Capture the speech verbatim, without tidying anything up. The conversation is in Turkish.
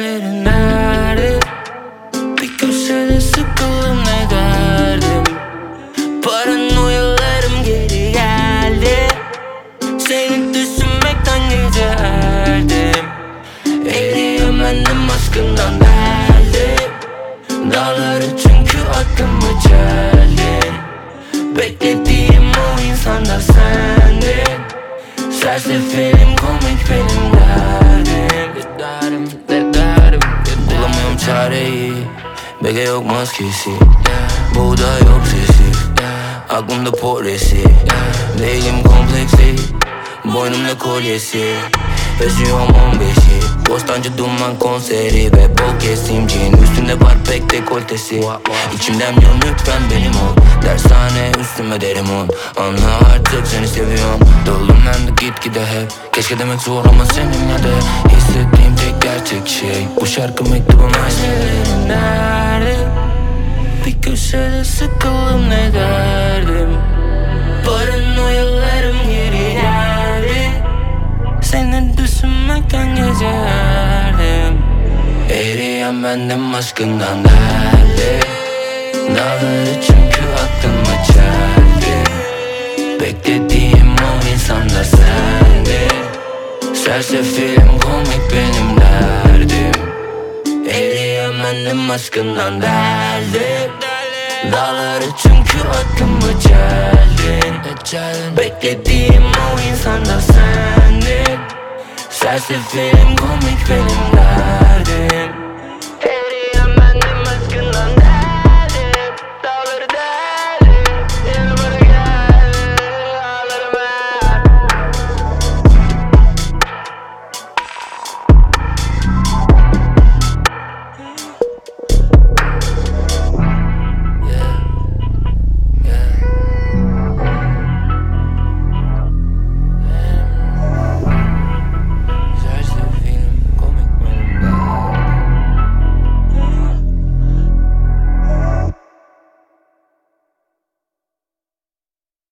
Gecelerin nerede? Bir köşede sıkıldım ne derdim. Paranoyalarım geri geldi. Seni düşünmekten gece erdim. Eriyemendim aşkından deldim. Dağları çünkü aklımı çeldin. Beklediğim o insan da sendin. Sersefirim komik benim derdim. Derdim, derdim. Bulamıyorum çareyi, bege yok maskesi. Buğday yok sesi, aklımda poresi. Değilim kompleksi, boynumda kolyesi. Yaşıyorum on beşi, Bostancı duman konseri ve bol kesimciğin üstünde var pek dekoltesi. İçimden diyor lütfen benim ol. Dershane üstüme derim on. Anla artık seni seviyorum. Dolum ben de gitgide hep. Keşke demek zor ama seninle de hissettiğim tek gerçek şey. Bu şarkı mektubum aynı. Nerede? Bir köşede sıkıldım ne derdim. Paranoyalarım geri geldi. Seni düşünmekten gece erdim. Eriyen bendim aşkından derdi. Dağları çünkü aklıma çeldi. Beklediğim o insan da sendin. Sersefirim komik benim derdim. Eriyen bendim aşkından derdi. Dağları çünkü aklıma çeldin. Beklediğim o insan da sendin. Sersefirim komik benim derdim.